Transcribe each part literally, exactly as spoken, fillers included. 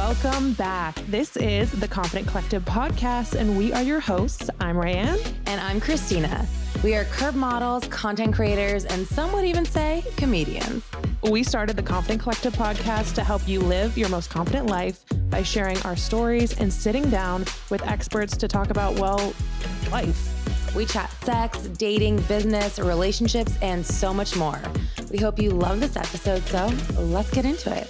Welcome back. This is the Confident Collective podcast, and we are your hosts. I'm Rayanne. And I'm Christina. We are curve models, content creators, and some would even say comedians. We started the Confident Collective podcast to help you live your most confident life by sharing our stories and sitting down with experts to talk about, well, life. We chat sex, dating, business, relationships, and so much more. We hope you love this episode, so let's get into it.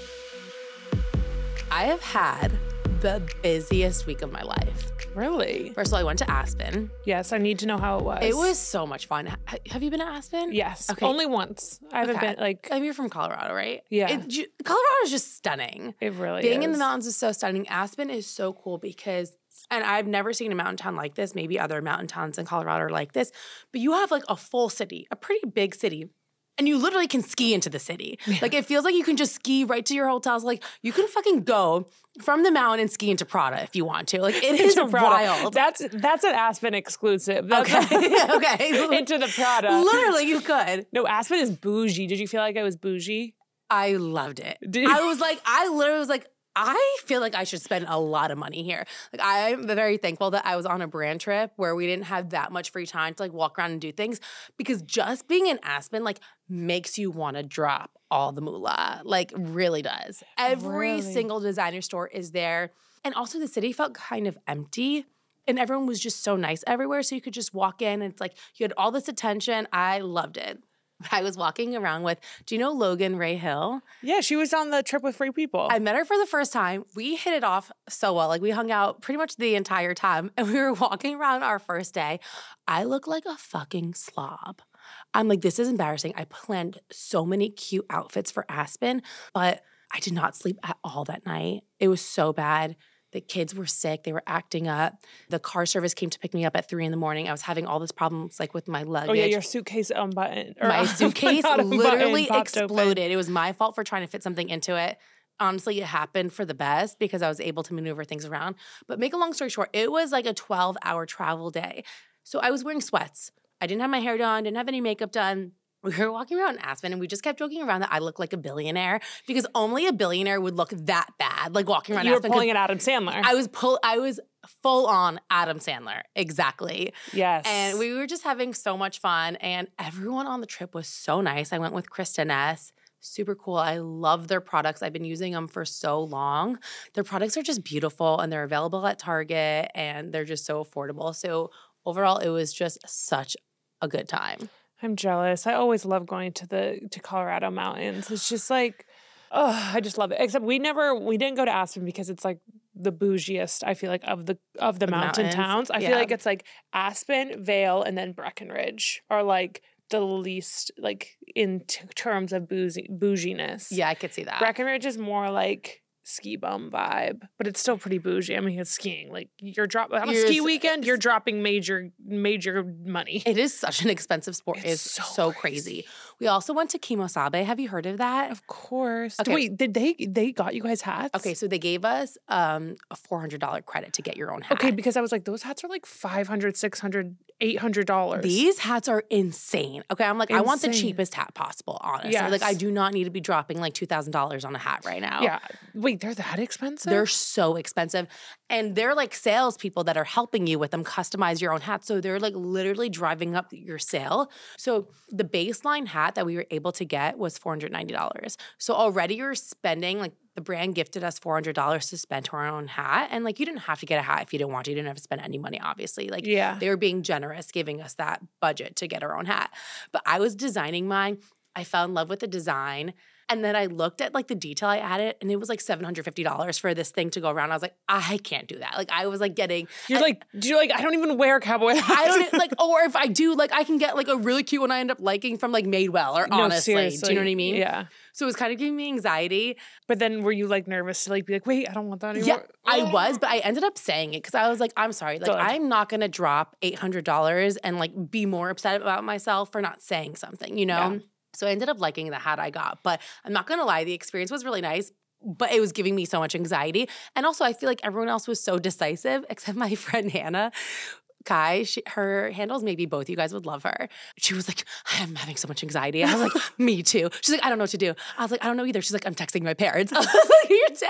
I have had the busiest week of my life. Really? First of all, I went to Aspen. Yes, I need to know how it was. It was so much fun. H- have you been to Aspen? Yes. Okay. Only once. I haven't Okay. been like. I mean, you're from Colorado, right? Yeah. It, ju- Colorado is just stunning. It really Being is. in the mountains is so stunning. Aspen is so cool because, and I've never seen a mountain town like this. Maybe other mountain towns in Colorado are like this, but you have like a full city, a pretty big city. And you literally can ski into the city. Yeah. Like, it feels like you can just ski right to your hotels. Like, you can fucking go from the mountain and ski into Prada if you want to. Like, it is wild. That's that's an Aspen exclusive. That's okay. okay. Into the Prada. Literally, you could. No, Aspen is bougie. Did you feel like I was bougie? I loved it. Did you? I was like, I literally was like, I feel like I should spend a lot of money here. Like, I'm very thankful that I was on a brand trip where we didn't have that much free time to like walk around and do things, because just being in Aspen like makes you want to drop all the moolah. Like, really does. Every Really? single designer store is there. And also the city felt kind of empty. And everyone was just so nice everywhere. So you could just walk in and it's like you had all this attention. I loved it. I was walking around with, do you know Logan Ray Hill? Yeah, she was on the trip with Free People. I met her for the first time. We hit it off so well. Like, we hung out pretty much the entire time. And we were walking around our first day. I look like a fucking slob. I'm like, this is embarrassing. I planned so many cute outfits for Aspen, but I did not sleep at all that night. It was so bad. The kids were sick. They were acting up. The car service came to pick me up at three in the morning. I was having all these problems like with my luggage. Oh yeah, your suitcase unbuttoned. Or my suitcase literally exploded. Open. It was my fault for trying to fit something into it. Honestly, it happened for the best because I was able to maneuver things around. But make a long story short, it was like a twelve-hour travel day. So I was wearing sweats. I didn't have my hair done, didn't have any makeup done. We were walking around Aspen and we just kept joking around that I look like a billionaire because only a billionaire would look that bad, like walking around you Aspen. You were pulling an Adam Sandler. I was pull. I was full on Adam Sandler, exactly. Yes. And we were just having so much fun, and everyone on the trip was so nice. I went with Krista Ness. Super cool. I love their products. I've been using them for so long. Their products are just beautiful, and they're available at Target, and they're just so affordable. So overall, it was just such a good time. I'm jealous. I always love going to the to Colorado mountains. It's just like, oh, I just love it. Except we never, we didn't go to Aspen because it's like the bougiest, I feel like, of the of the, the mountain mountains. towns. I yeah. feel like it's like Aspen, Vail, and then Breckenridge are like the least, like, in t- terms of bougie, bouginess. Yeah, I could see that. Breckenridge is more like ski bum vibe, but it's still pretty bougie. I mean, it's skiing. Like, you're dropping on a you're ski weekend, you're dropping major, major money. It is such an expensive sport. It's it's so, so crazy. crazy. We also went to Kimosabe. Have you heard of that? Of course. Okay. Wait, did they they got you guys hats? Okay, so they gave us um, a four hundred dollars credit to get your own hat. Okay, because I was like, those hats are like five hundred dollars, six hundred dollars, eight hundred dollars. These hats are insane. Okay, I'm like, insane. I want the cheapest hat possible, honestly. Yes. Like, I do not need to be dropping like two thousand dollars on a hat right now. Yeah. Wait, they're that expensive? They're so expensive. And they're like salespeople that are helping you with them customize your own hat. So they're like literally driving up your sale. So the baseline hat that we were able to get was four hundred ninety dollars. So already you're spending, like, the brand gifted us four hundred dollars to spend to our own hat. And like, you didn't have to get a hat if you didn't want to. You didn't have to spend any money, obviously. Like, yeah. they were being generous, giving us that budget to get our own hat. But I was designing mine. I fell in love with the design. And then I looked at like the detail I added, and it was like seven hundred fifty dollars for this thing to go around. I was like, I can't do that. Like, I was like getting. You're like, you're like, I don't even wear cowboy hats. I don't like, or if I do, like, I can get like a really cute one I end up liking from like Madewell or no, Honestly. Seriously. Do you know what I mean? Yeah. So it was kind of giving me anxiety. But then were you like nervous to like be like, wait, I don't want that anymore? Yeah, I was, but I ended up saying it because I was like, I'm sorry. Like, Good. I'm not going to drop eight hundred dollars and like be more upset about myself for not saying something, you know? Yeah. So I ended up liking the hat I got. But I'm not going to lie, the experience was really nice. But it was giving me so much anxiety. And also, I feel like everyone else was so decisive, except my friend Hannah. Kai, she, her handles, maybe both you guys would love her. She was like, I'm having so much anxiety. I was like, me too. She's like, I don't know what to do. I was like, I don't know either. She's like, I'm texting my parents. I was like, you're texting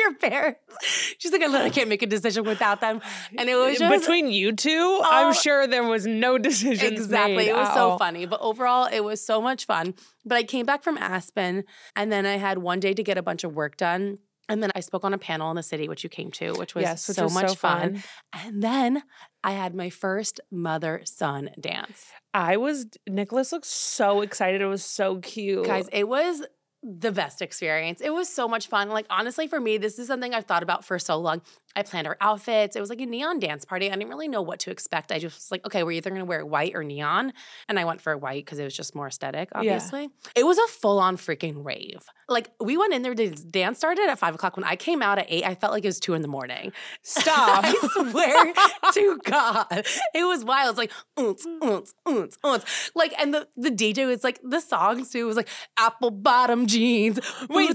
your parents. She's like, I literally can't make a decision without them. And it was just between you two, oh, I'm sure there was no decisions exactly. made. It was Uh-oh. so funny. But overall, it was so much fun. But I came back from Aspen, and then I had one day to get a bunch of work done. And then I spoke on a panel in the city, which you came to, which was yes, which so was much so fun. fun. And then I had my first mother-son dance. I was, Nicholas looked so excited. It was so cute. Guys, it was the best experience. It was so much fun. Like, honestly, for me, this is something I've thought about for so long. I planned our outfits. It was like a neon dance party. I didn't really know what to expect. I just was like, okay, we're either going to wear white or neon. And I went for white because it was just more aesthetic, obviously. Yeah. It was a full-on freaking rave. Like, we went in there, the dance started at five o'clock. When I came out at eight, I felt like it was two in the morning. Stop. I swear to God. It was wild. It's like, oons, oons, oons, oons. Like, and the, the D J was like, the songs too was like, apple bottom jeans. Wait,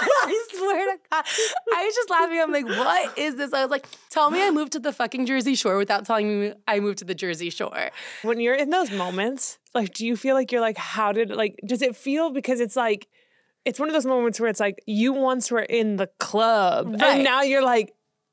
I swear to God. I was just laughing. I'm like, what is this? I was like, tell me I moved to the fucking Jersey Shore without telling me I moved to the Jersey Shore. When you're in those moments, like, do you feel like you're like, how did, like, does it feel, because it's like, it's one of those moments where it's like, you once were in the club, right, and now you're like,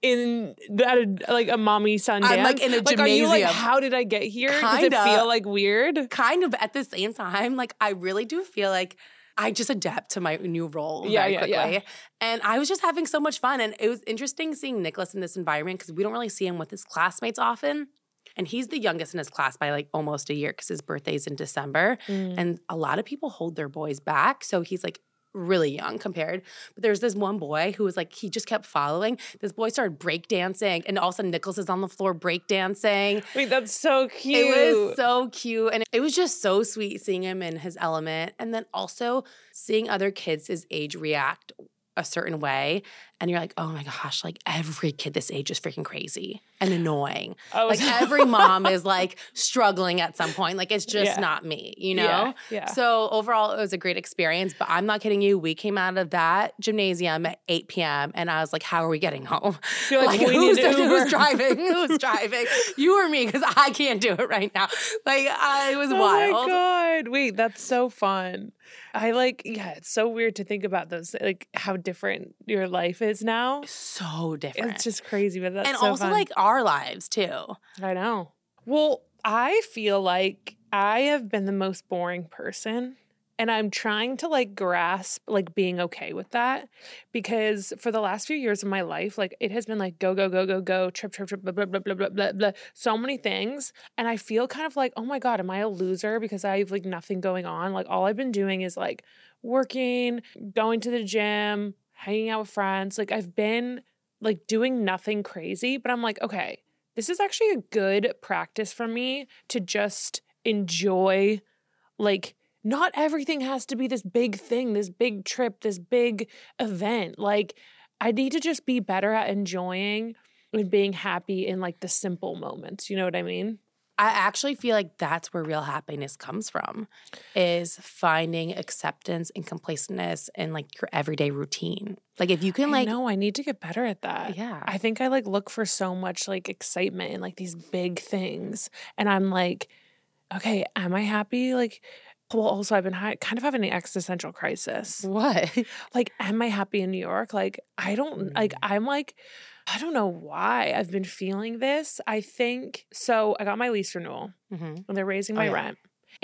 in at a, like a mommy son dance. I'm like in a like, gymnasium. Are you like, how did I get here? Kinda, Does it feel like weird? Kind of. At the same time, like, I really do feel like I just adapt to my new role yeah, very yeah, quickly. Yeah. And I was just having so much fun. And it was interesting seeing Nicholas in this environment because we don't really see him with his classmates often. And he's the youngest in his class by like almost a year because his birthday's in December. Mm. And a lot of people hold their boys back. So he's like really young compared. But there's this one boy who was like, he just kept following. This boy started breakdancing, and all of a sudden Nicholas is on the floor breakdancing. Wait, that's so cute. It was so cute. And it was just so sweet seeing him in his element. And then also seeing other kids his age react a certain way. And you're like, oh my gosh, like every kid this age is freaking crazy and annoying. Oh, like every mom is like struggling at some point. Like it's just yeah. not me, you know? Yeah, yeah. So overall, it was a great experience. But I'm not kidding you. We came out of that gymnasium at eight p.m. and I was like, how are we getting home? You're like, like we who's, need Uber. who's driving? Who's driving? You or me? Because I can't do it right now. Like uh, it was oh wild. Oh my God. Wait, that's so fun. I like, yeah, it's so weird to think about those, like how different your life is now. So different. It's just crazy, but that's and so also fun. like our lives too. I know. Well, I feel like I have been the most boring person, and I'm trying to like grasp like being okay with that, because for the last few years of my life, like it has been like go, go, go, go, go, trip, trip, trip, blah, blah, blah, blah, blah, blah, blah, so many things. And I feel kind of like, oh my God, am I a loser because I have like nothing going on? Like all I've been doing is like working, going to the gym, hanging out with friends. Like I've been like doing nothing crazy, but I'm like, okay, this is actually a good practice for me to just enjoy, like, not everything has to be this big thing, this big trip, this big event. Like, I need to just be better at enjoying and being happy in like the simple moments. You know what I mean? I actually feel like that's where real happiness comes from, is finding acceptance and complacentness in like your everyday routine. Like if you can like— No, I need to get better at that. Yeah. I think I like look for so much like excitement in like these big things. And I'm like, okay, am I happy? Like, well, also I've been ha- kind of having an existential crisis. What? Like, am I happy in New York? Like, I don't, like, I'm like, I don't know why I've been feeling this. I think, so I got my lease renewal, mm-hmm. and they're raising my oh, yeah. rent.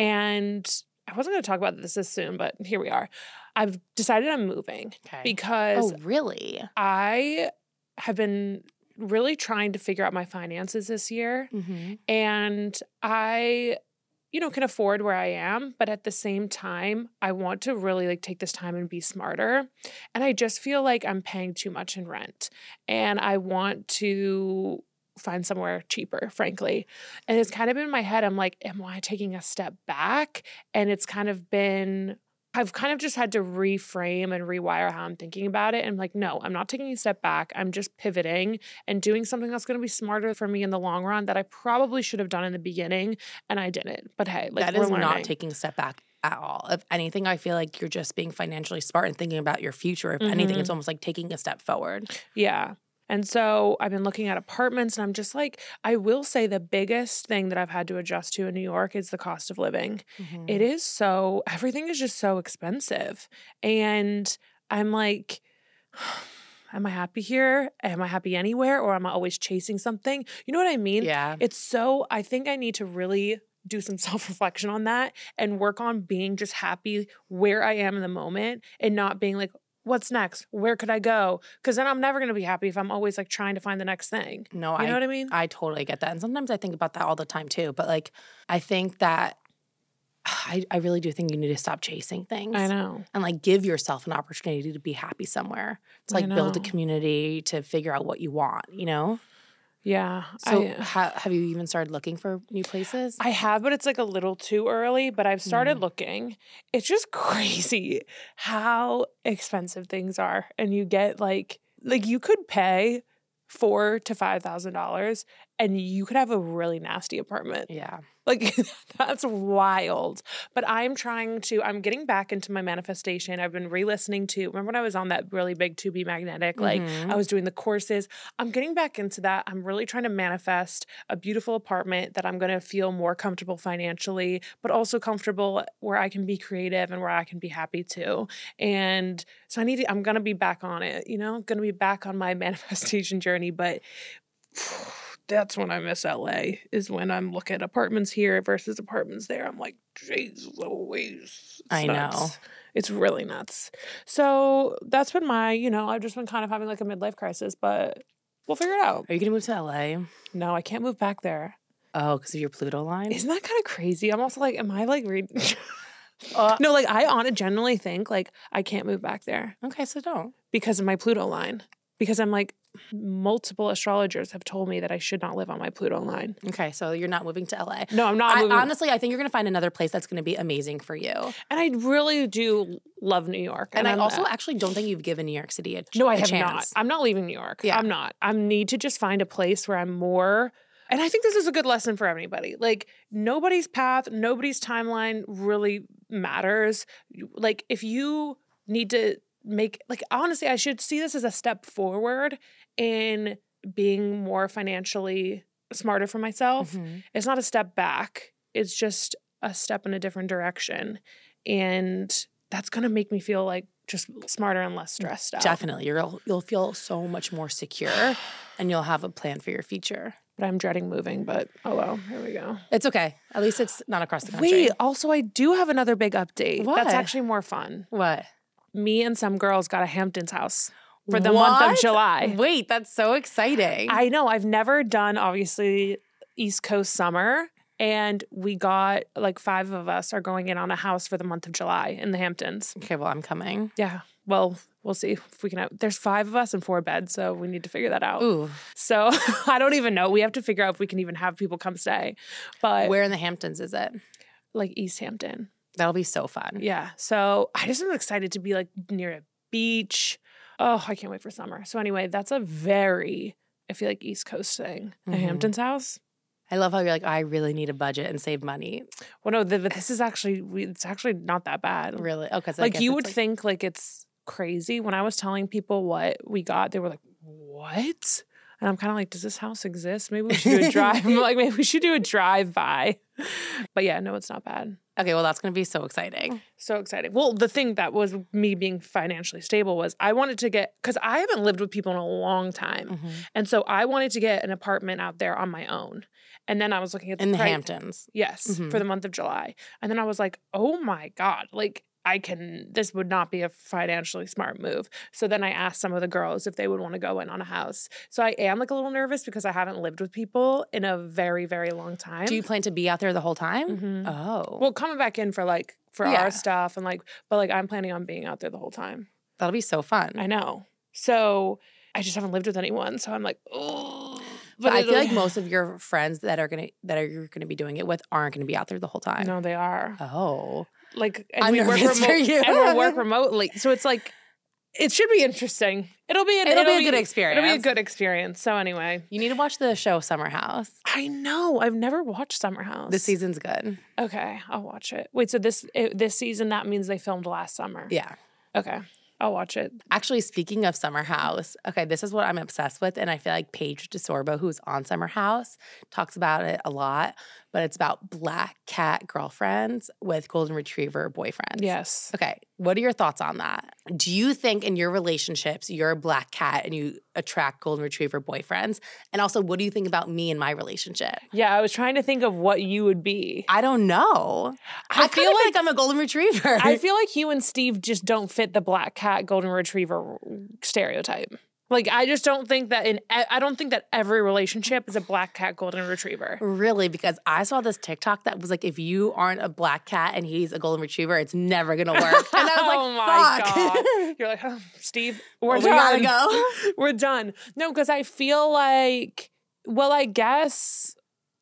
And I wasn't going to talk about this this soon, but here we are. I've decided I'm moving okay. because— Oh, really? I have been really trying to figure out my finances this year. Mm-hmm. And I— you know, can afford where I am, but at the same time, I want to really like take this time and be smarter. And I just feel like I'm paying too much in rent, and I want to find somewhere cheaper, frankly. And it's kind of in my head, I'm like, am I taking a step back? And it's kind of been— I've kind of just had to reframe and rewire how I'm thinking about it. And I'm like, no, I'm not taking a step back. I'm just pivoting and doing something that's going to be smarter for me in the long run that I probably should have done in the beginning, and I didn't. But hey, like, that we're is learning. Not taking a step back at all. If anything, I feel like you're just being financially smart and thinking about your future. If mm-hmm. anything, it's almost like taking a step forward. Yeah. And so I've been looking at apartments, and I'm just like, I will say the biggest thing that I've had to adjust to in New York is the cost of living. Mm-hmm. It is so, everything is just so expensive. And I'm like, am I happy here? Am I happy anywhere? Or am I always chasing something? You know what I mean? Yeah. It's so, I think I need to really do some self-reflection on that and work on being just happy where I am in the moment and not being like, what's next? Where could I go? Because then I'm never going to be happy if I'm always like trying to find the next thing. No, you I know what I mean? I totally get that. And sometimes I think about that all the time too. But like, I think that I, I really do think you need to stop chasing things. I know. And like give yourself an opportunity to be happy somewhere. To like build a community, to figure out what you want, you know? Yeah. So I, ha- have you even started looking for new places? I have, but it's like a little too early, but I've started mm. looking. It's just crazy how expensive things are. And you get like, like you could pay four to five thousand dollars and you could have a really nasty apartment. Yeah. Like, that's wild. But I'm trying to, I'm getting back into my manifestation. I've been re-listening to, remember when I was on that really big To Be Magnetic? Like, mm-hmm. I was doing the courses. I'm getting back into that. I'm really trying to manifest a beautiful apartment that I'm going to feel more comfortable financially, but also comfortable where I can be creative and where I can be happy too. And so I need to, I'm going to be back on it, you know, going to be back on my manifestation journey. But that's when I miss L A, is when I'm looking at apartments here versus apartments there. I'm like, jeez Louise. I nuts. know. It's really nuts. So that's been my, you know, I've just been kind of having like a midlife crisis, but we'll figure it out. Are you going to move to L A? No, I can't move back there. Oh, because of your Pluto line? Isn't that kind of crazy? I'm also like, am I like reading? uh, no, like I on genuinely think like I can't move back there. Okay, so don't. Because of my Pluto line. Because I'm like, multiple astrologers have told me that I should not live on my Pluto line. Okay, so you're not moving to L A. No, I'm not I, moving. Honestly, I think you're going to find another place that's going to be amazing for you. And I really do love New York. And, and I I'm, also actually don't think you've given New York City a, no, I a have chance. not. I'm not leaving New York. Yeah. I'm not. I need to just find a place where I'm more... And I think this is a good lesson for everybody. Like, nobody's path, nobody's timeline really matters. Like, if you need to make... Like, honestly, I should see this as a step forward in being more financially smarter for myself. Mm-hmm. It's not a step back. It's just a step in a different direction. And that's going to make me feel like just smarter and less stressed out. Definitely. You'll, you'll feel so much more secure and you'll have a plan for your future. But I'm dreading moving, but oh well, here we go. It's okay. At least it's not across the country. Wait, also I do have another big update. What? That's actually more fun. What? Me and some girls got a Hamptons house. For the what? month of July. Wait, that's so exciting. I know. I've never done, obviously, East Coast summer. And we got, like, five of us are going in on a house for the month of July in the Hamptons. Okay, well, I'm coming. Yeah. Well, we'll see if we can have, there's five of us and four beds, so we need to figure that out. Ooh. So I don't even know. We have to figure out if we can even have people come stay. But where in the Hamptons is it? Like East Hampton. That'll be so fun. Yeah. So I just am excited to be, like, near a beach. Oh, I can't wait for summer. So anyway, that's a very, I feel like, East Coast thing. Mm-hmm. A Hamptons house. I love how you're like, I really need a budget and save money. Well, no, the, but this is actually, it's actually not that bad. Really? Okay. So like you would like... think like it's crazy. When I was telling people what we got, they were like, what? And I'm kind of like, does this house exist? Maybe we should do a drive. I'm like, maybe we should do a drive-by. But yeah, no, it's not bad. Okay, well, that's going to be so exciting. So exciting. Well, the thing that was me being financially stable was I wanted to get, because I haven't lived with people in a long time. Mm-hmm. And so I wanted to get an apartment out there on my own. And then I was looking at the In the price. Hamptons. Yes, mm-hmm. for the month of July. And then I was like, oh my God, like I can, this would not be a financially smart move. So then I asked some of the girls if they would want to go in on a house. So I am like a little nervous because I haven't lived with people in a very, very long time. Do you plan to be out there the whole time? Mm-hmm. Oh. Well, coming back in for like, for yeah. our stuff and like, but like I'm planning on being out there the whole time. That'll be so fun. I know. So I just haven't lived with anyone. So I'm like, oh. But, but I feel like most of your friends that are gonna that are you're gonna be doing it with aren't gonna be out there the whole time. No, they are. Oh, like and I'm we work nervous remote, for you. and we work remotely, so it's like it should be interesting. It'll be an, it'll, it'll be a good experience. It'll be a good experience. So anyway, you need to watch the show Summer House. I know. I've never watched Summer House. This season's good. Okay, I'll watch it. Wait, so this it, this season that means they filmed last summer? Yeah. Okay. I'll watch it. Actually, speaking of Summer House, okay, this is what I'm obsessed with. And I feel like Paige DeSorbo, who's on Summer House, talks about it a lot. But it's about black cat girlfriends with golden retriever boyfriends. Yes. Okay, what are your thoughts on that? Do you think in your relationships, you're a black cat and you attract golden retriever boyfriends? And also, what do you think about me and my relationship? Yeah, I was trying to think of what you would be. I don't know. I, I feel like I'm a golden retriever. I feel like you and Steve just don't fit the black cat golden retriever stereotype. Like, I just don't think that in, I don't think that every relationship is a black cat golden retriever. Really? Because I saw this TikTok that was like, if you aren't a black cat and he's a golden retriever, it's never going to work. And I was like, oh my fuck. God. You're like, oh, Steve, we're well, done. We gotta go. We're done. No, because I feel like, well, I guess,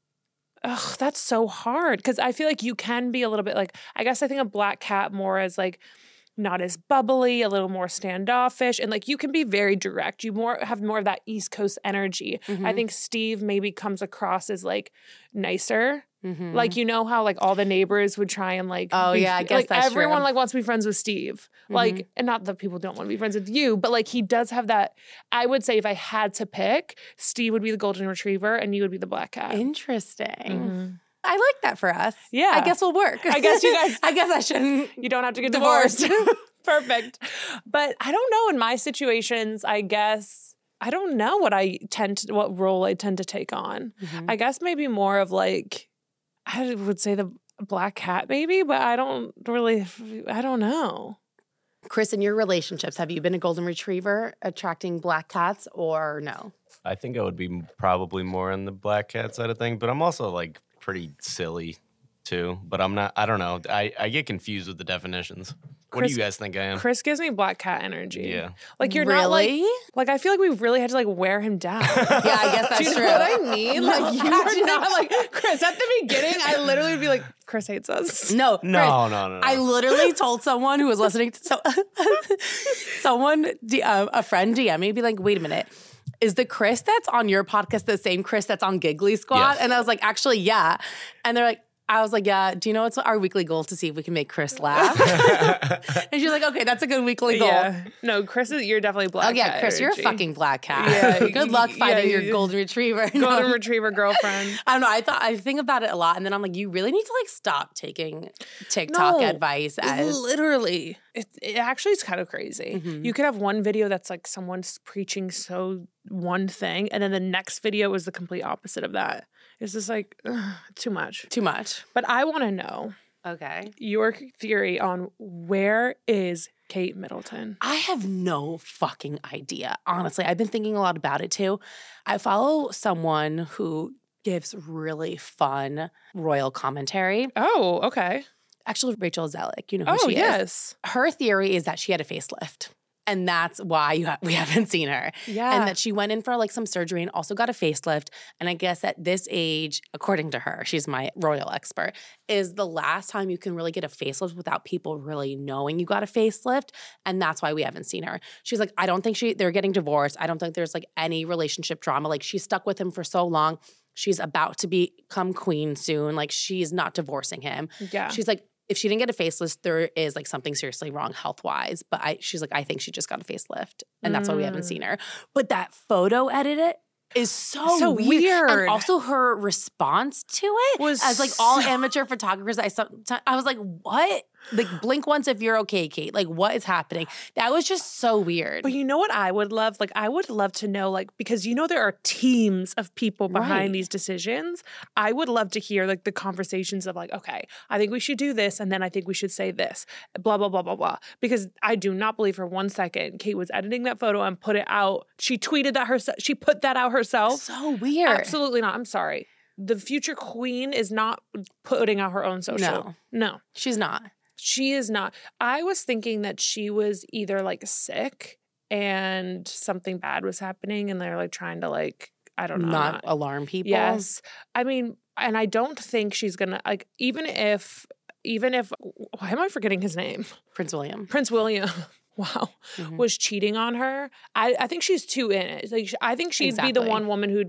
ugh, that's so hard. Because I feel like you can be a little bit like, I guess I think of black cat more as like, not as bubbly, a little more standoffish. And like you can be very direct. You more have more of that East Coast energy. Mm-hmm. I think Steve maybe comes across as like nicer. Mm-hmm. Like, you know how like all the neighbors would try and like, oh be, yeah, I guess like that's everyone true. like wants to be friends with Steve. Mm-hmm. Like, and not that people don't want to be friends with you, but like he does have that. I would say if I had to pick, Steve would be the golden retriever and you would be the black cat. Interesting. Mm-hmm. I like that for us. Yeah. I guess we'll work. I guess you guys. I guess I shouldn't. You don't have to get divorced. divorced. Perfect. But I don't know. In my situations, I guess I don't know what I tend to, what role I tend to take on. Mm-hmm. I guess maybe more of like, I would say the black cat maybe, but I don't really, I don't know. Chris, in your relationships, have you been a golden retriever attracting black cats or no? I think I would be probably more on the black cat side of things, but I'm also like pretty silly too. But I'm not, I don't know. I, I get confused with the definitions. What Chris, do you guys think I am? Chris gives me black cat energy. Yeah. Like you're really? not like, like I feel like we've really had to like wear him down. Yeah, I guess that's do you true. know what I mean? Like you are not like, Chris, at the beginning, I literally would be like, Chris hates us. No, Chris, no, no, no, no. I literally told someone who was listening to, so, someone, uh, a friend D M me, be like, wait a minute. Is the Chris that's on your podcast the same Chris that's on Giggly Squad? Yes. And I was like, actually, yeah. And they're like, I was like, yeah, do you know what's our weekly goal to see if we can make Chris laugh? And she's like, okay, that's a good weekly goal. Yeah. No, Chris, is you're definitely black oh, yeah, cat Chris, energy. you're a fucking black cat. Yeah. Good luck finding yeah, your golden retriever. Golden no. retriever girlfriend. I don't know. I thought I think about it a lot, and then I'm like, you really need to like stop taking TikTok No, advice as literally. It, it actually is kind of crazy. Mm-hmm. You could have one video that's like someone's preaching so one thing, and then the next video is the complete opposite of that. It's just like ugh, too much. too much. But I want to know Okay. your theory on where is Kate Middleton? I have no fucking idea. Honestly, I've been thinking a lot about it too. I follow someone who gives really fun royal commentary. Oh, okay. Actually, Rachel Zellick, you know who Oh, she yes. is. Her theory is that she had a facelift. And that's why you ha- we haven't seen her. Yeah. And that she went in for like some surgery and also got a facelift. And I guess at this age, according to her, she's my royal expert, is the last time you can really get a facelift without people really knowing you got a facelift. And that's why we haven't seen her. She's like, I don't think she they're getting divorced. I don't think there's like any relationship drama. Like she's stuck with him for so long. She's about to become queen soon. Like she's not divorcing him. Yeah. She's like, if she didn't get a facelift, there is like something seriously wrong health-wise. But I, she's like, I think she just got a facelift. And that's mm. why we haven't seen her. But that photo edit is so, so weird. weird. And also her response to it was as like all amateur photographers. I sometimes I was like, what? Like blink once if you're okay, Kate. Like what is happening? That was just so weird. But you know what I would love? Like I would love to know, like, because you know there are teams of people behind Right. these decisions. I would love to hear like the conversations of like, okay, I think we should do this, and then I think we should say this, blah, blah, blah, blah, blah. Because I do not believe for one second Kate was editing that photo and put it out. She tweeted that herself. She put that out herself. So weird. Absolutely not. I'm sorry. The future queen is not putting out her own social. No. No. She's not. She is not. I was thinking that she was either like sick and something bad was happening and they're like trying to like, I don't know. Not Not, alarm people. yes. I mean, and I don't think she's going to like, even if, even if, why am I forgetting his name? Prince William. Prince William. Wow. Mhm. Was cheating on her. I, I think she's too in it. Like, I think she'd Exactly. be the one woman who'd be like,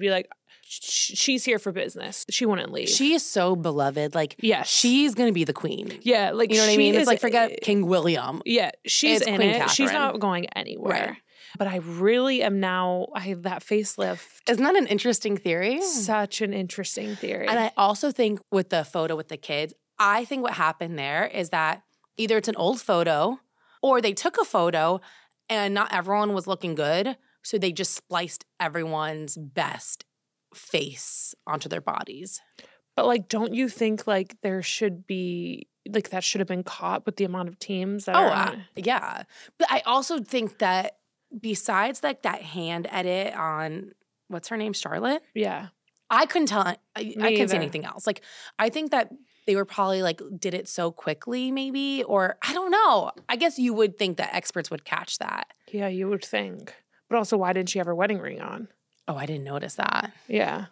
sh- she's here for business. She wouldn't leave. She is so beloved. Like, yes. she's going to be the queen. Yeah. Like, you know what I mean? is, It's like, forget King William. Yeah. She's It's in Queen it. Catherine. She's not going anywhere. Right. But I really am now, I have that facelift. Isn't that an interesting theory? Such an interesting theory. And I also think with the photo with the kids, I think what happened there is that either it's an old photo or they took a photo and not everyone was looking good. So they just spliced everyone's best face onto their bodies. But like, don't you think like there should be, like that should have been caught with the amount of teams that Oh, are uh, yeah. But I also think that besides like that hand edit on, what's her name, Charlotte? Yeah. I couldn't tell, I, I couldn't see either. anything else. Like, I think that they were probably like, did it so quickly maybe, or I don't know. I guess you would think that experts would catch that. Yeah, you would think. But also, why didn't she have her wedding ring on? Oh, I didn't notice that. Yeah.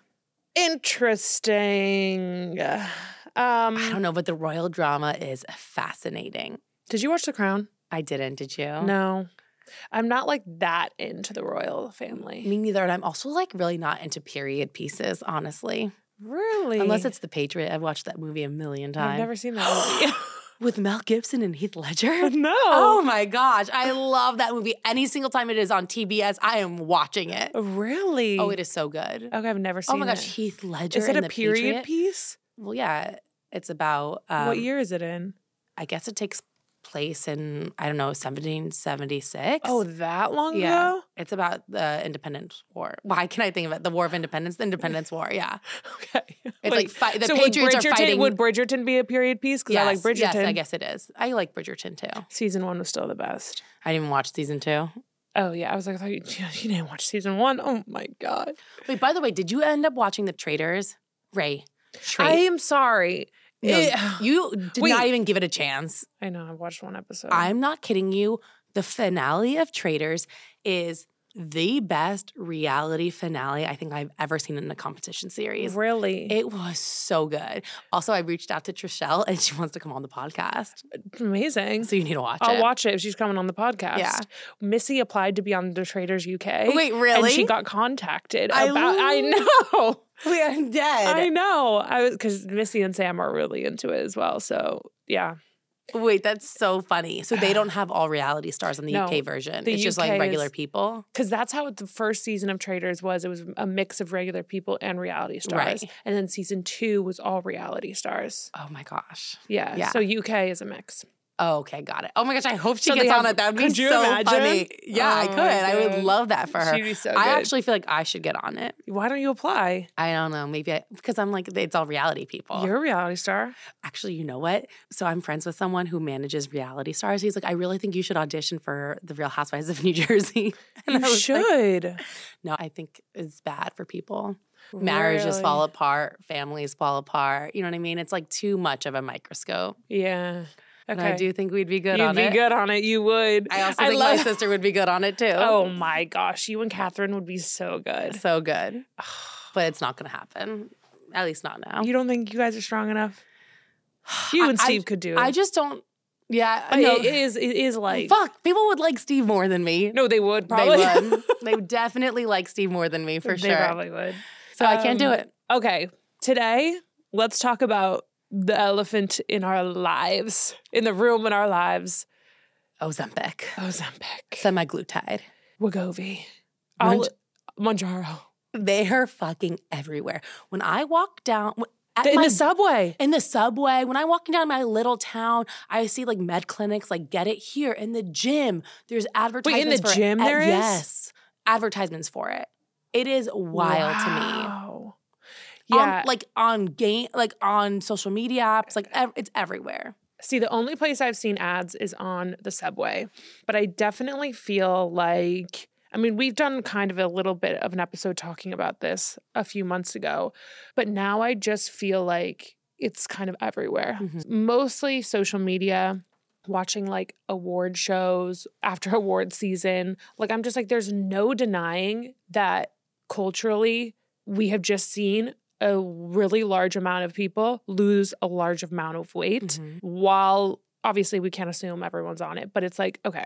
Interesting. Um, I don't know, but the royal drama is fascinating. Did you watch The Crown? I didn't, did you? No. I'm not like that into the royal family. Me neither. And I'm also like really not into period pieces, honestly. Really? Unless it's The Patriot. I've watched that movie a million times. I've never seen that movie. With Mel Gibson and Heath Ledger? No. Oh my gosh. I love that movie. Any single time it is on T B S, I am watching it. Really? Oh, it is so good. Okay, I've never seen Oh my gosh, it. Heath Ledger. Is it in a The period Patriot? piece? Well, yeah. It's about um, What year is it in? I guess it takes place in, I don't know, seventeen seventy-six. Oh, that long yeah. ago? It's about the Independence War. Why can I think of it? The War of Independence, the Independence War, yeah. Okay. It's like fi- the so Patriots would are Bridgerton, fighting. Would Bridgerton be a period piece? Because yes, I like Bridgerton. Yes, I guess it is. I like Bridgerton too. Season one was still the best. I didn't even watch season two. Oh, yeah. I was like, I thought you, you didn't watch season one. Oh, my God. Wait, by the way, did you end up watching The Traitors? Ray. I am sorry. No, It- you did Wait. not even give it a chance. I know. I watched one episode. I'm not kidding you. The finale of Traitors is the best reality finale I think I've ever seen in a competition series. Really? It was so good. Also, I reached out to Trishelle and she wants to come on the podcast. Amazing. So you need to watch I'll it. watch it if she's coming on the podcast. Yeah. Missy applied to be on The Traders U K. Wait, really? And she got contacted I about. I know. Wait, I'm dead. I know. I was because Missy and Sam are really into it as well. So yeah. Wait, that's so funny. So they don't have all reality stars on the No, U K version. the It's just U K like regular is- people. Because that's how the first season of Traders was. It was a mix of regular people and reality stars. Right. And then season two was all reality stars. Oh my gosh. Yeah. Yeah. So U K is a mix. Oh, okay, got it. Oh my gosh, I hope she So they gets on have- it. That would be could you so imagine? funny. Yeah, I Oh could. my I would God. love that for her. She'd be so I good. actually feel like I should get on it. Why don't you apply? I don't know. Maybe I, because I'm like, it's all reality people. You're a reality star. Actually, you know what? So I'm friends with someone who manages reality stars. He's like, I really think you should audition for the Real Housewives of New Jersey. And I You was like, should. no, I think it's bad for people. Marriages Really? fall apart, families fall apart. You know what I mean? It's like too much of a microscope. Yeah. And Okay. I do think we'd be good You'd on be it. good on it. You would. I also I think my love- sister would be good on it too. Oh my gosh. You and Catherine would be so good. So good. But it's not going to happen. At least not now. You don't think you guys are strong enough? You and I- Steve could do it. I just don't. Yeah. But no. it is it is like Fuck. People would like Steve more than me. no, they would probably. They would. They would definitely like Steve more than me for They sure. probably would. So I can't do Um, it. Okay. Today, let's talk about the elephant in our lives, in the room in our lives. Ozempic. Ozempic. Semaglutide. Wegovy. Manj- Al- Manjaro. They are fucking everywhere. When I walk down at In my, the subway. in the subway, when I'm walking down my little town, I see like med clinics, like get it here. In the gym, there's advertisements for gym it. there is? Yes. Advertisements for it. It is wild to me. Wow. On- Yeah. like on game, like on social media apps, like ev- it's everywhere. See, the only place I've seen ads is on the subway, but I definitely feel like, I mean, we've done kind of a little bit of an episode talking about this a few months ago, but now I just feel like it's kind of everywhere. Mhm. Mostly social media, watching like award shows after award season. Like, I'm just like, there's no denying that culturally we have just seen a really large amount of people lose a large amount of weight Mhm. while obviously we can't assume everyone's on it, but it's like, okay,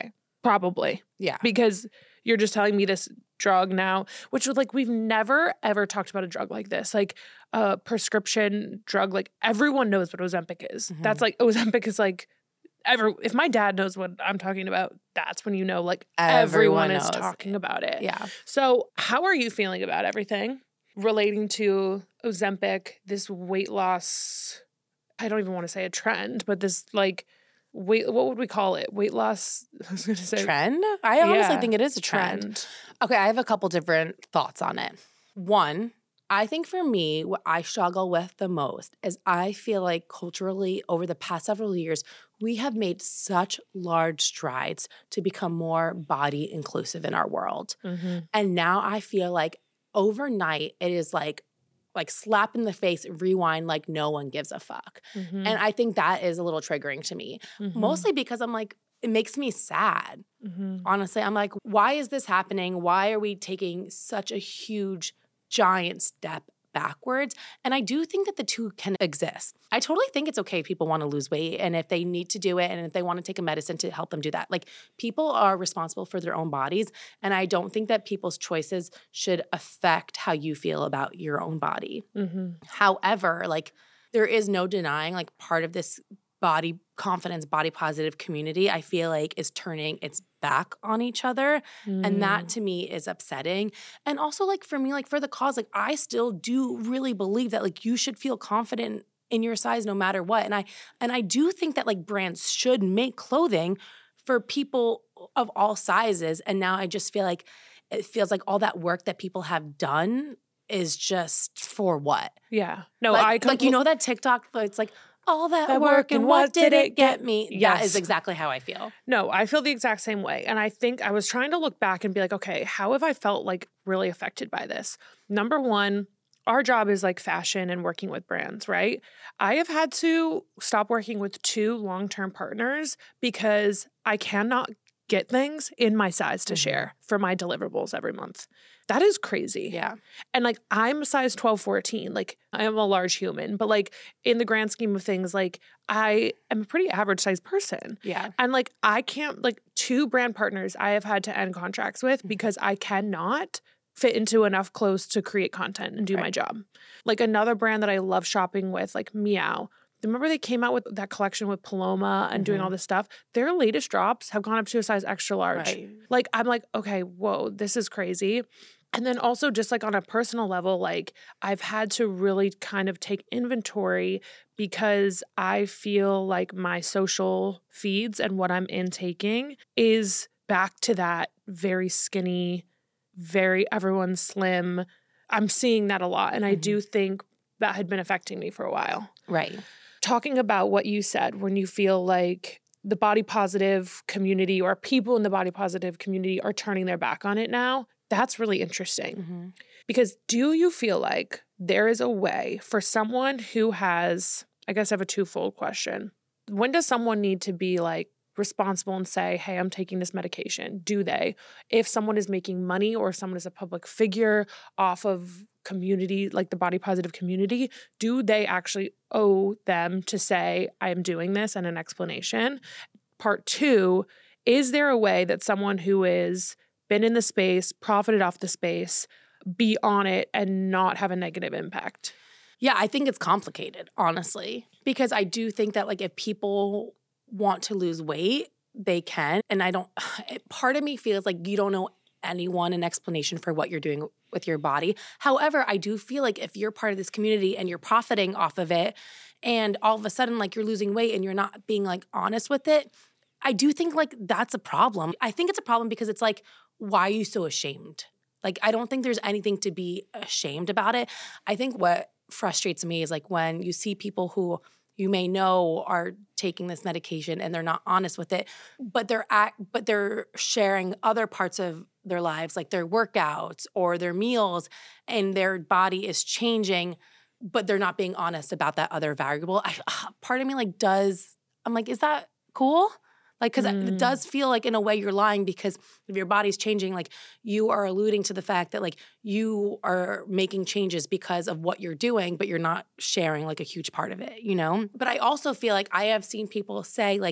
Probably. Yeah. Because you're just telling me this drug now, which was like, we've never ever talked about a drug like this, like a prescription drug. Like everyone knows what Ozempic is. Mhm. That's like, Ozempic is like, ever. If my dad knows what I'm talking about, that's when you know like everyone, Everyone is knows. talking about it. Yeah. So how are you feeling about everything relating to Ozempic, this weight loss? I don't even want to say a trend, but this like weight, what would we call it? Weight loss? I was going to say Trend? I honestly Yeah, think it is a trend. trend. Okay, I have a couple different thoughts on it. One, I think for me, what I struggle with the most is I feel like culturally over the past several years, we have made such large strides to become more body inclusive in our world. Mm-hmm. And now I feel like overnight it is like like slap in the face, rewind like no one gives a fuck. Mm-hmm. And I think that is a little triggering to me. Mm-hmm. Mostly because I'm like, it makes me sad. Mm-hmm. Honestly, I'm like, why is this happening? Why are we taking such a huge, giant step backwards? And I do think that the two can exist. I totally think it's okay if people want to lose weight and if they need to do it and if they want to take a medicine to help them do that. Like, people are responsible for their own bodies. And I don't think that people's choices should affect how you feel about your own body. Mm-hmm. However, like, there is no denying, like, part of this body confidence, body positive community, I feel like is turning its back on each other. Mm. And that to me is upsetting. And also, like, for me, like, for the cause, like, I still do really believe that, like, you should feel confident in your size no matter what. And I and I do think that, like, brands should make clothing for people of all sizes. And now I just feel like it feels like all that work that people have done is just for what? Yeah. No, like, I compl- like, you know that TikTok, it's like, all that, That work and what did it get me? That Yes. is exactly how I feel. No, I feel the exact same way. And I think I was trying to look back and be like, okay, how have I felt like really affected by this? Number one, our job is like fashion and working with brands, right? I have had to stop working with two long-term partners because I cannot get things in my size to Mhm. share for my deliverables every month. That is crazy. Yeah. And like, I'm a size twelve, fourteen. Like, I am a large human, but like in the grand scheme of things, like I am a pretty average size person. Yeah. And like, I can't, like, two brand partners I have had to end contracts with because I cannot fit into enough clothes to create content and do my Right. job. Like, another brand that I love shopping with, like Meow. Remember they came out with that collection with Paloma and doing Mhm. all this stuff? Their latest drops have gone up to a size extra large. Right. Like, I'm like, okay, whoa, this is crazy. And then also just like on a personal level, like I've had to really kind of take inventory because I feel like my social feeds and what I'm intaking is back to that very skinny, very everyone's slim. I'm seeing that a lot. And I Mhm. do think that had been affecting me for a while. Right. Talking about what you said, when you feel like the body positive community or people in the body positive community are turning their back on it now, that's really interesting. Mm-hmm. Because do you feel like there is a way for someone who has, I guess I have a twofold question. When does someone need to be like responsible and say, hey, I'm taking this medication? Do they? If someone is making money or if someone is a public figure off of community, like the body positive community, do they actually owe them to say, I am doing this and an explanation? Part two, is there a way that someone who is been in the space, profited off the space, be on it and not have a negative impact? Yeah, I think it's complicated, honestly, because I do think that, like, if people want to lose weight, they can. And I don't, part of me feels like you don't know anyone an explanation for what you're doing with your body. However, I do feel like if you're part of this community and you're profiting off of it and all of a sudden, like, you're losing weight and you're not being, like, honest with it, I do think, like, that's a problem. I think it's a problem because it's like, why are you so ashamed? Like, I don't think there's anything to be ashamed about it. I think what frustrates me is, like, when you see people who you may know are taking this medication and they're not honest with it, but they're at, but they're sharing other parts of their lives, like their workouts or their meals, and their body is changing, but they're not being honest about that other variable. I, part of me, like, does, I'm like, is that cool? Like, because Mm. it does feel like in a way you're lying, because if your body's changing, like, you are alluding to the fact that, like, you are making changes because of what you're doing, but you're not sharing, like, a huge part of it, you know? But I also feel like I have seen people say, like,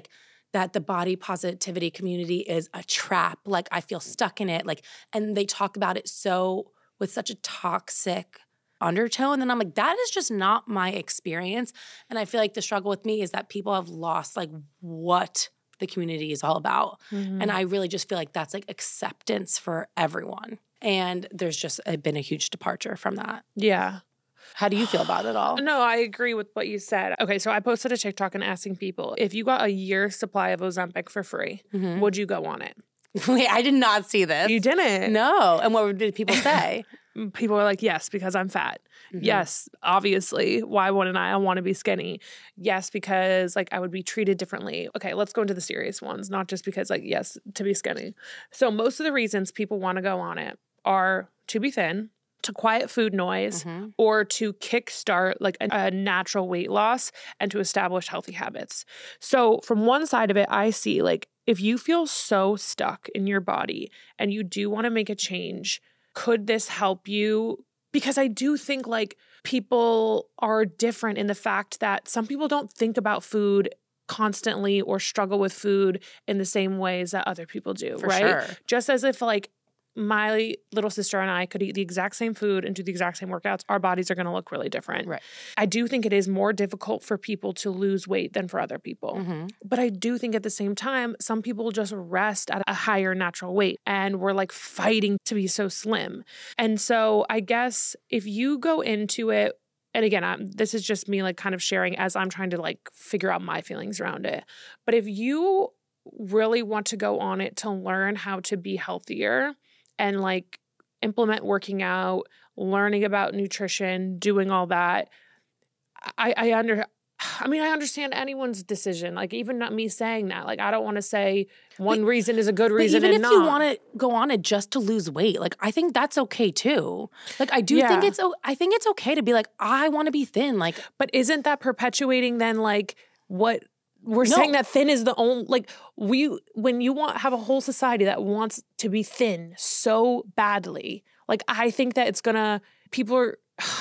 that the body positivity community is a trap. Like I feel stuck in it. Like, and they talk about it so with such a toxic undertone. And I'm like, that is just not my experience. And I feel like the struggle with me is that people have lost like what the community is all about. Mm-hmm. And I really just feel like that's like acceptance for everyone. And there's just been a huge departure from that. Yeah. How do you feel about it all? No, I agree with what you said. Okay, so I posted a TikTok and asking people, if you got a year's supply of Ozempic for free, mm-hmm. would you go on it? Wait, I did not see this. You didn't? No. And what did people say? People were like, yes, because I'm fat. Mm-hmm. Yes, obviously. Why wouldn't I? I want to be skinny. Yes, because like I would be treated differently. Okay, let's go into the serious ones, not just because like, yes, to be skinny. So most of the reasons people want to go on it are to be thin, to quiet food noise, mm-hmm. or to kickstart like a, a natural weight loss and to establish healthy habits. So from one side of it, I see like if you feel so stuck in your body and you do want to make a change, could this help you? Because I do think like people are different in the fact that some people don't think about food constantly or struggle with food in the same ways that other people do, For right? Sure. Just as if like my little sister and I could eat the exact same food and do the exact same workouts, our bodies are going to look really different. Right. I do think it is more difficult for people to lose weight than for other people. Mm-hmm. But I do think at the same time, some people just rest at a higher natural weight and we're like fighting to be so slim. And so I guess if you go into it, and again, I'm, this is just me like kind of sharing as I'm trying to like figure out my feelings around it. But if you really want to go on it to learn how to be healthier, and like implement working out, learning about nutrition, doing all that. I, I under, I mean, I understand anyone's decision. Like even not me saying that. Like I don't want to say one but, reason is a good reason. But even and if not. you want to go on it just to lose weight, like I think that's okay too. Like I do yeah. think it's. I think it's okay to be like I want to be thin. Like, but isn't that perpetuating then like what? We're no. saying that thin is the only, like, we, when you want, have a whole society that wants to be thin so badly, like, I think that it's gonna, people are,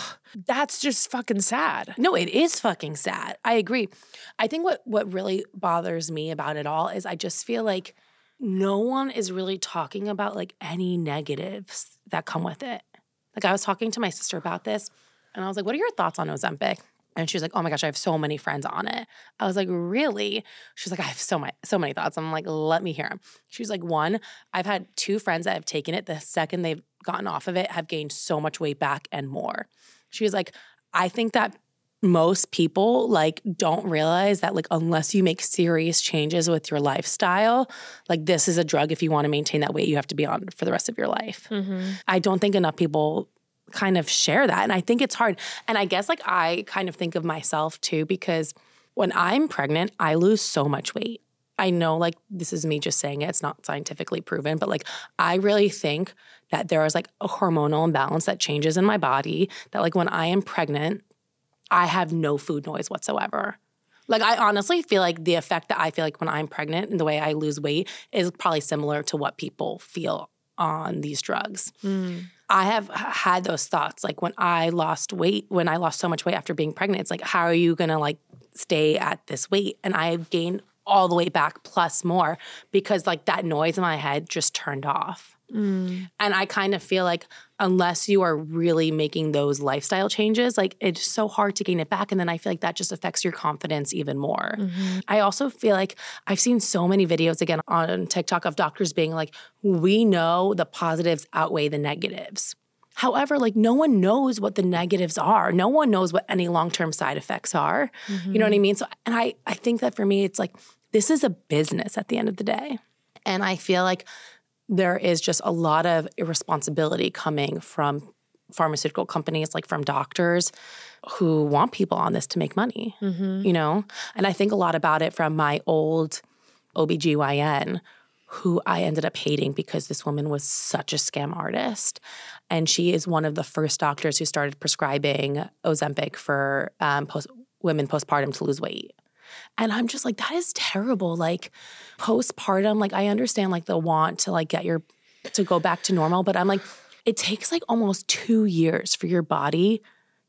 that's just fucking sad. No, it is fucking sad. I agree. I think what, what really bothers me about it all is I just feel like no one is really talking about, like, any negatives that come with it. Like, I was talking to my sister about this, and I was like, what are your thoughts on Ozempic? And she was like, oh my gosh, I have so many friends on it. I was like, really? She's like, I have so many, so many thoughts. I'm like, let me hear them. She's like, one, I've had two friends that have taken it. The second they've gotten off of it have gained so much weight back and more. She was like, I think that most people like don't realize that like unless you make serious changes with your lifestyle, like this is a drug. If you want to maintain that weight, you have to be on for the rest of your life. Mm-hmm. I don't think enough people kind of share that. And I think it's hard. And I guess like I kind of think of myself too, because when I'm pregnant, I lose so much weight. I know like this is me just saying it. It's not scientifically proven, but like I really think that there is like a hormonal imbalance that changes in my body that like when I am pregnant, I have no food noise whatsoever. Like I honestly feel like the effect that I feel like when I'm pregnant and the way I lose weight is probably similar to what people feel on these drugs. Mm. I have had those thoughts. Like when I lost weight, when I lost so much weight after being pregnant, it's like, how are you going to like stay at this weight? And I've gained all the way back plus more because like that noise in my head just turned off. Mm. And I kind of feel like unless you are really making those lifestyle changes, like it's so hard to gain it back. And then I feel like that just affects your confidence even more. Mm-hmm. I also feel like I've seen so many videos again on TikTok of doctors being like, we know the positives outweigh the negatives. However, like no one knows what the negatives are. No one knows what any long-term side effects are. Mm-hmm. You know what I mean? So, and I, I think that for me, it's like, this is a business at the end of the day. And I feel like there is just a lot of irresponsibility coming from pharmaceutical companies, like from doctors who want people on this to make money, mm-hmm. you know? And I think a lot about it from my old O B G Y N, who I ended up hating because this woman was such a scam artist. And she is one of the first doctors who started prescribing Ozempic for um, post- women postpartum to lose weight. And I'm just like, that is terrible. Like postpartum, like I understand like the want to like get your, to go back to normal. But I'm like, it takes like almost two years for your body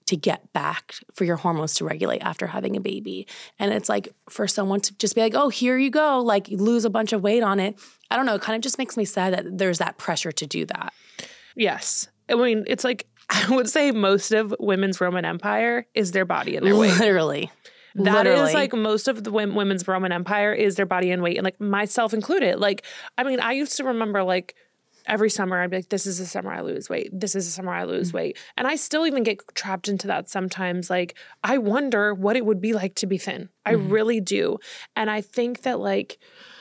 to get back, for your hormones to regulate after having a baby. And it's like for someone to just be like, oh, here you go, like lose a bunch of weight on it. I don't know. It kind of just makes me sad that there's that pressure to do that. Yes. I mean, it's like, I would say most of women's Roman Empire is their body and their weight. Literally. That Literally. is like most of the women's Roman Empire is their body and weight, and like myself included. Like, I mean, I used to remember like every summer I'd be like, this is the summer I lose weight. This is the summer I lose mm-hmm. weight. And I still even get trapped into that sometimes. Like, I wonder what it would be like to be thin. I mm-hmm. really do. And I think that like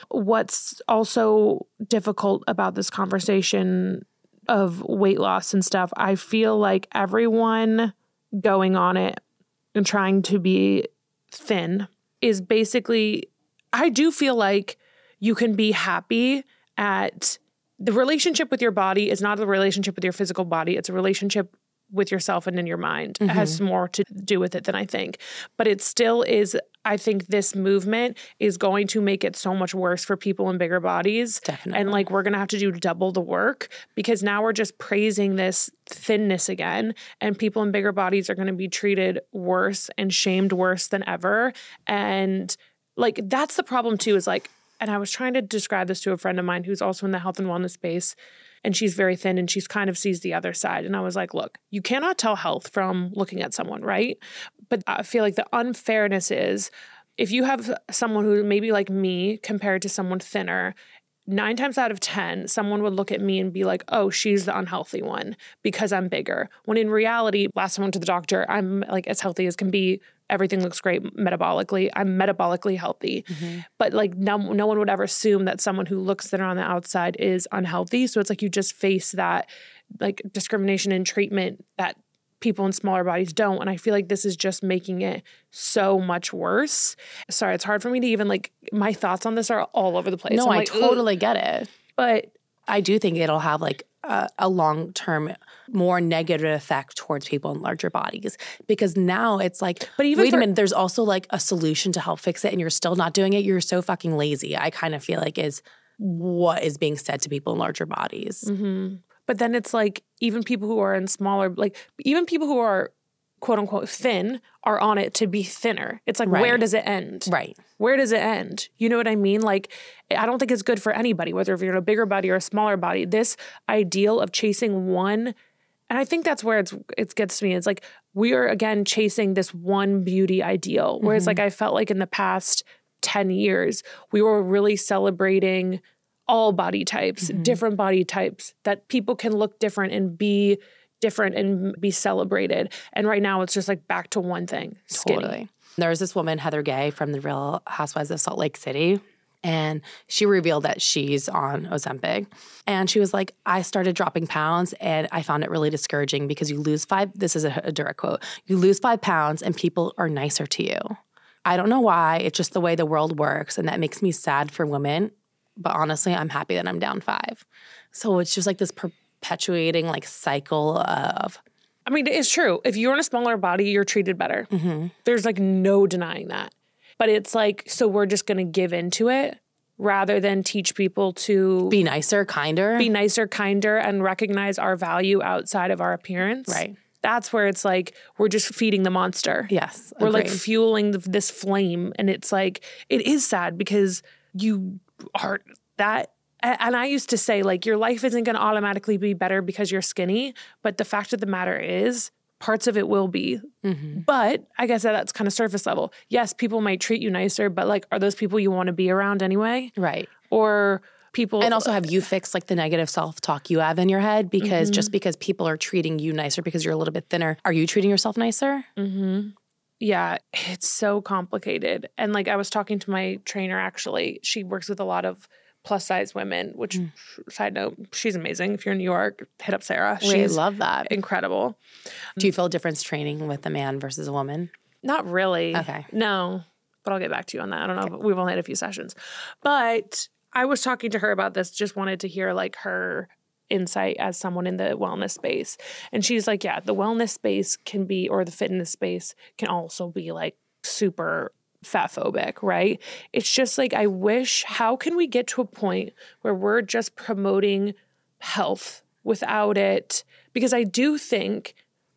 what's also difficult about this conversation of weight loss and stuff, I feel like everyone going on it and trying to be thin is basically, I do feel like you can be happy at the relationship with your body is not a relationship with your physical body. It's a relationship with yourself and in your mind. Mm-hmm. It has more to do with it than I think. But it still is, I think this movement is going to make it so much worse for people in bigger bodies. Definitely. And like, we're going to have to do double the work because now we're just praising this thinness again. And people in bigger bodies are going to be treated worse and shamed worse than ever. And like, that's the problem too, is like, and I was trying to describe this to a friend of mine who's also in the health and wellness space. And she's very thin and she's kind of sees the other side. And I was like, look, you cannot tell health from looking at someone, right? But I feel like the unfairness is if you have someone who maybe like me compared to someone thinner, nine times out of ten, someone would look at me and be like, oh, she's the unhealthy one because I'm bigger. When in reality, last time I went to the doctor, I'm like as healthy as can be. Everything looks great metabolically. I'm metabolically healthy. Mm-hmm. But like no, no one would ever assume that someone who looks thinner on the outside is unhealthy. So it's like you just face that like discrimination and treatment that people in smaller bodies don't. And I feel like this is just making it so much worse. Sorry, it's hard for me to even like, my thoughts on this are all over the place. No, I'm I like, totally get it. But I do think it'll have like a, a long-term, more negative effect towards people in larger bodies because now it's like, but even wait for, a minute, there's also like a solution to help fix it and you're still not doing it. You're so fucking lazy. I kind of feel like is what is being said to people in larger bodies. Mm-hmm. But then it's like even people who are in smaller, like even people who are quote unquote thin are on it to be thinner. It's like, right. Where does it end? Right. Where does it end? You know what I mean? Like, I don't think it's good for anybody, whether if you're in a bigger body or a smaller body. This ideal of chasing one, and I think that's where it's it gets to me. It's like we are, again, chasing this one beauty ideal. Whereas mm-hmm. like I felt like in the past ten years, we were really celebrating all body types, mm-hmm. different body types, that people can look different and be different and be celebrated. And right now it's just like back to one thing, skinny. Totally. There was this woman, Heather Gay, from the Real Housewives of Salt Lake City, and she revealed that she's on Ozempic. And she was like, I started dropping pounds and I found it really discouraging because you lose five, this is a, a direct quote, you lose five pounds and people are nicer to you. I don't know why, it's just the way the world works and that makes me sad for women. But honestly, I'm happy that I'm down five. So it's just like this perpetuating like cycle of. I mean, it's true. If you're in a smaller body, you're treated better. Mm-hmm. There's like no denying that. But it's like, so we're just going to give into it rather than teach people to be nicer, kinder, be nicer, kinder, and recognize our value outside of our appearance. Right. That's where it's like, we're just feeding the monster. Yes. We're agreed. like fueling the, this flame. And it's like, it is sad because you are that. And I used to say, like, your life isn't going to automatically be better because you're skinny. But the fact of the matter is, parts of it will be. Mm-hmm. But I guess that's kind of surface level. Yes, people might treat you nicer, but like, are those people you want to be around anyway? Right. Or people. And also, have you fixed like the negative self-talk you have in your head? Because mm-hmm. just because people are treating you nicer because you're a little bit thinner, are you treating yourself nicer? Mm-hmm. Yeah, it's so complicated. And like, I was talking to my trainer, actually. She works with a lot of plus size women, which mm. side note, she's amazing. If you're in New York, hit up Sarah. We she's love that. Incredible. Do you feel a difference training with a man versus a woman? Not really. Okay. No, but I'll get back to you on that. I don't know. Okay. We've only had a few sessions, but I was talking to her about this. Just wanted to hear like her insight as someone in the wellness space. And she's like, yeah, the wellness space can be, or the fitness space can also be like super fat phobic, right? It's just like, I wish, how can we get to a point where we're just promoting health without it? Because I do think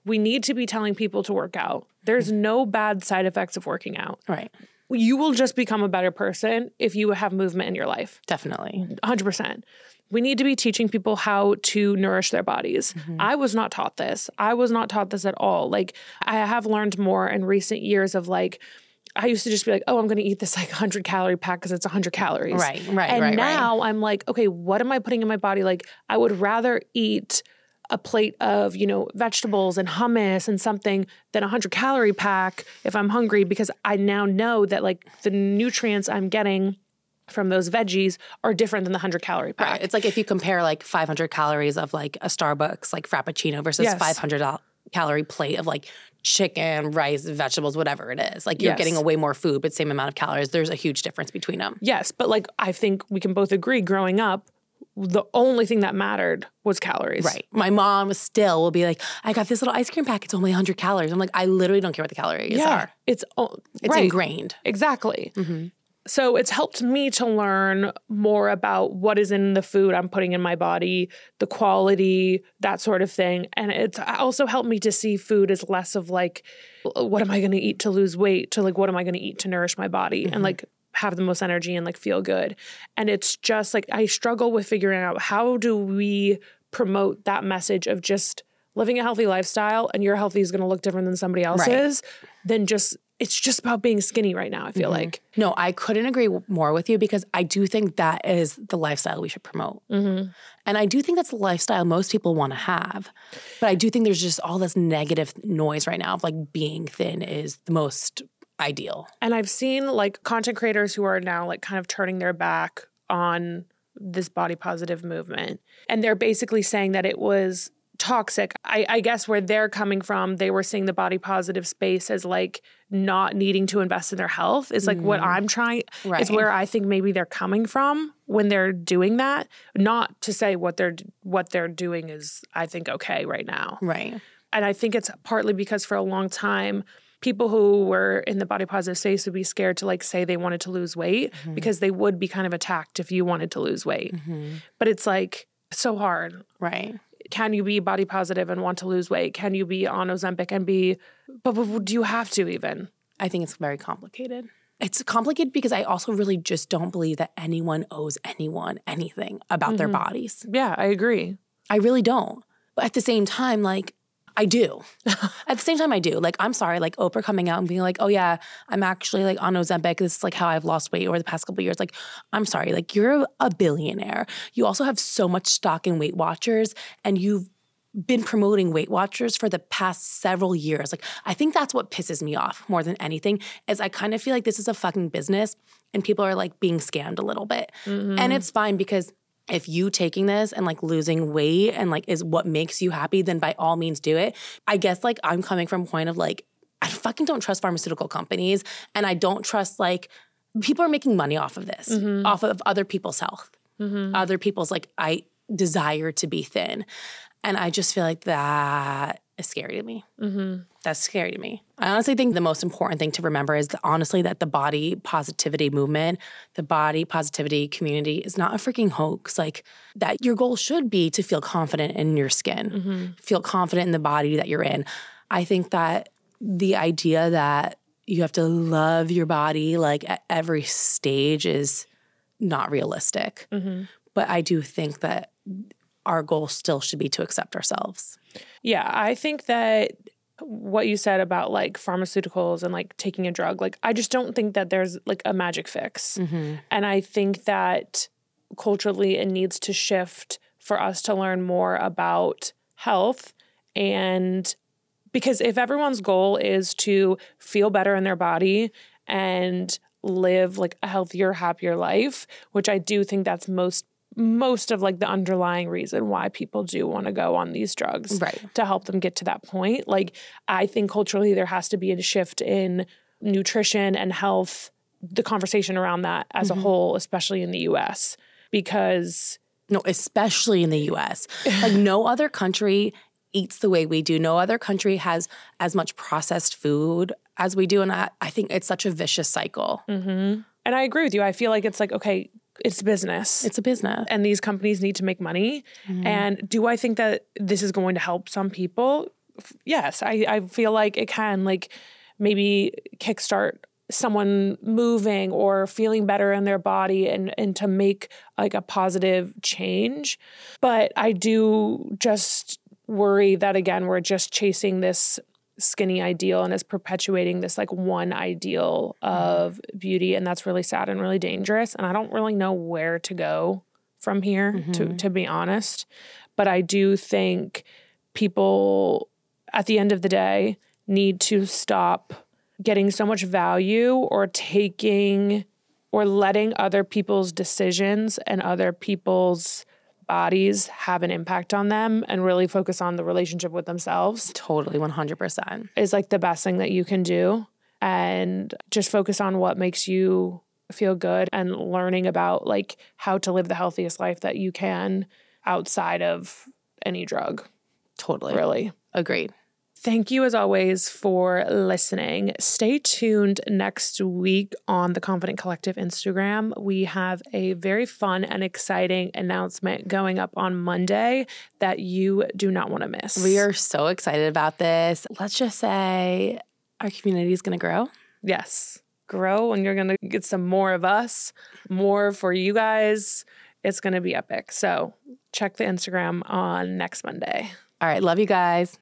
we need to be telling people to work out. There's no bad side effects of working out. Right. You will just become a better person if you have movement in your life. Definitely. one hundred percent. We need to be teaching people how to nourish their bodies. Mm-hmm. I was not taught this. I was not taught this at all. Like, I have learned more in recent years of like, I used to just be like, oh, I'm going to eat this like one hundred calorie pack because it's one hundred calories. Right, right, and right, now right. I'm like, okay, what am I putting in my body? Like, I would rather eat a plate of, you know, vegetables and hummus and something than a one hundred calorie pack if I'm hungry, because I now know that like the nutrients I'm getting from those veggies are different than the one hundred calorie pack. Right. It's like if you compare like five hundred calories of like a Starbucks like Frappuccino versus Yes. five hundred calorie plate of like chicken, rice, vegetables, whatever it is. Like you're Yes. getting a way more food, but same amount of calories. There's a huge difference between them. Yes, but like I think we can both agree growing up, the only thing that mattered was calories. Right. My mom still will be like, I got this little ice cream pack. It's only one hundred calories. I'm like, I literally don't care what the calories Yeah. are. It's o- It's right. ingrained. Exactly. Mm-hmm. So it's helped me to learn more about what is in the food I'm putting in my body, the quality, that sort of thing. And it's also helped me to see food as less of like, what am I going to eat to lose weight, to like, what am I going to eat to nourish my body mm-hmm. and like have the most energy and like feel good. And it's just like, I struggle with figuring out how do we promote that message of just living a healthy lifestyle, and your healthy is going to look different than somebody else's, right. than just, it's just about being skinny right now, I feel mm-hmm. like. No, I couldn't agree more with you, because I do think that is the lifestyle we should promote. Mm-hmm. And I do think that's the lifestyle most people want to have. But I do think there's just all this negative noise right now of like being thin is the most ideal. And I've seen like content creators who are now like kind of turning their back on this body positive movement. And they're basically saying that it was toxic. I, I guess where they're coming from, they were seeing the body positive space as like not needing to invest in their health is like mm. what I'm trying. Right. It's where I think maybe they're coming from when they're doing that. Not to say what they're what they're doing is, I think, okay right now. Right. And I think it's partly because for a long time, people who were in the body positive space would be scared to like say they wanted to lose weight mm-hmm. because they would be kind of attacked if you wanted to lose weight. Mm-hmm. But it's like so hard. Right. Can you be body positive and want to lose weight? Can you be on Ozempic and be, but, but do you have to even? I think it's very complicated. It's complicated because I also really just don't believe that anyone owes anyone anything about mm-hmm. their bodies. Yeah, I agree. I really don't. But at the same time, like, I do. At the same time, I do. Like, I'm sorry, like Oprah coming out and being like, oh yeah, I'm actually like on Ozempic. This is like how I've lost weight over the past couple of years. Like, I'm sorry, like you're a billionaire. You also have so much stock in Weight Watchers, and you've been promoting Weight Watchers for the past several years. Like, I think that's what pisses me off more than anything is I kind of feel like this is a fucking business and people are like being scammed a little bit. Mm-hmm. And it's fine because if you taking this and like losing weight and like is what makes you happy, then by all means do it. I guess like I'm coming from a point of like, I fucking don't trust pharmaceutical companies, and I don't trust like people are making money off of this, mm-hmm. off of other people's health, mm-hmm. other people's like I desire to be thin. And I just feel like that is scary to me. Mm-hmm. That's scary to me. I honestly think the most important thing to remember is that, honestly, that the body positivity movement, the body positivity community is not a freaking hoax. Like that your goal should be to feel confident in your skin, mm-hmm. feel confident in the body that you're in. I think that the idea that you have to love your body like at every stage is not realistic. Mm-hmm. But I do think that our goal still should be to accept ourselves. Yeah, I think that what you said about like pharmaceuticals and like taking a drug, like I just don't think that there's like a magic fix. Mm-hmm. And I think that culturally it needs to shift for us to learn more about health. And because if everyone's goal is to feel better in their body and live like a healthier, happier life, which I do think that's most most of like the underlying reason why people do want to go on these drugs, right, to help them get to that point. Like, I think culturally there has to be a shift in nutrition and health, the conversation around that as mm-hmm. a whole, especially in the U S, because... No, especially in the U S. Like, no other country eats the way we do. No other country has as much processed food as we do. And I, I think it's such a vicious cycle. Mm-hmm. And I agree with you. I feel like it's like, okay, it's business. It's a business. And these companies need to make money. Mm-hmm. And do I think that this is going to help some people? yes, I, I feel like it can like maybe kickstart someone moving or feeling better in their body and, and to make like a positive change. But I do just worry that, again, we're just chasing this skinny ideal and it's perpetuating this like one ideal of beauty. And that's really sad and really dangerous. And I don't really know where to go from here, mm-hmm. to, to be honest. But I do think people at the end of the day need to stop getting so much value or taking or letting other people's decisions and other people's bodies have an impact on them and really focus on the relationship with themselves. Totally, one hundred percent. Is like the best thing that you can do. And just focus on what makes you feel good and learning about like how to live the healthiest life that you can outside of any drug. Totally. Really. Agreed. Thank you, as always, for listening. Stay tuned next week on the Confident Collective Instagram. We have a very fun and exciting announcement going up on Monday that you do not want to miss. We are so excited about this. Let's just say our community is going to grow. Yes. Grow, and you're going to get some more of us, more for you guys. It's going to be epic. So check the Instagram on next Monday. All right. Love you guys.